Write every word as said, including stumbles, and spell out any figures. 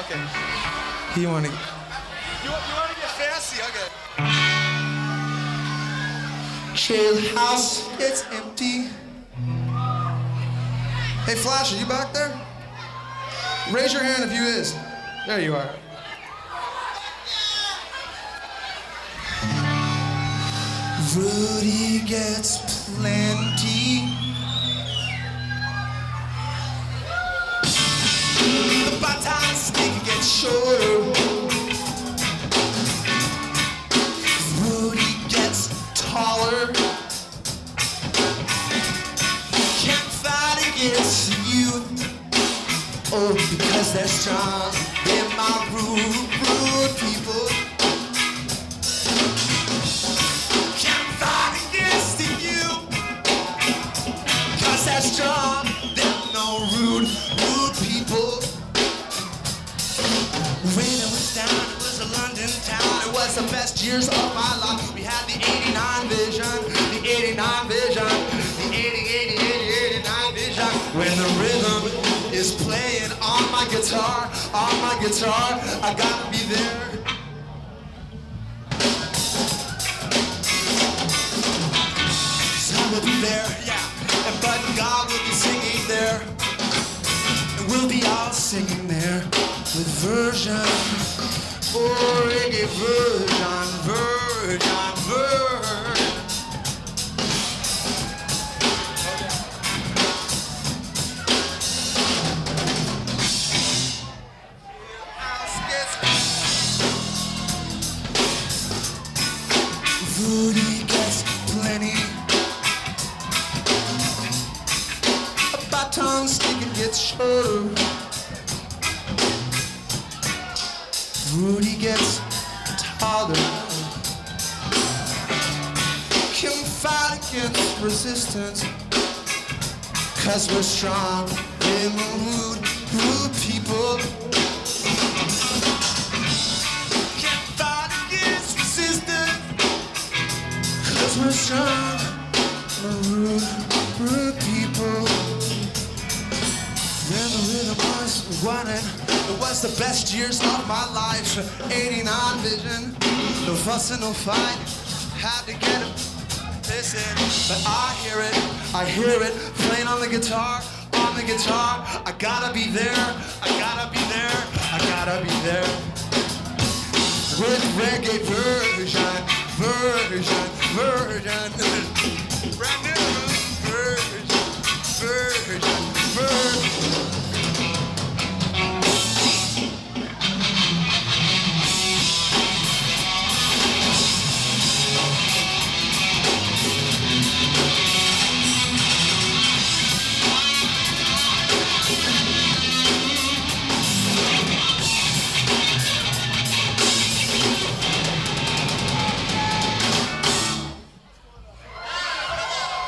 Okay. You want to... You, you want to get fancy? Okay. Jailhouse, it's empty. Hey, Flash, are you back there? Raise your hand if you is. There you are. Rudy gets plenty. The baton stick gets shorter. Rudy gets taller. Can't fight against youth. Oh, because they're strong. They're my rude, rude people. Can't fight against the youth. Cause they're strong. They're no rude, rude people. When I was down, it was a London town. It was the best years of my life. We had the eighty-nine vision, the eighty-nine vision, the eighty, eighty, eighty, eighty-nine vision. When the rhythm is playing on my guitar, on my guitar, I gotta be there. So I will be there, yeah. And but God will be singing there. And we'll be all singing there with version. Oh, reggae version, version, version. Rudy gets plenty. A baton stick and gets shorter. Rudy gets taller. Can fight against resistance. Cause we're strong. We're rude, rude people. Can't fight against resistance. Cause we're strong. We're rude, rude people. When the rhythm was running, it was the best years of my life. eighty-nine vision, no fuss and no fight. Had to get it, listen, but I hear it, I hear it, playing on the guitar, on the guitar. I gotta be there, I gotta be there, I gotta be there. With reggae version, version, version.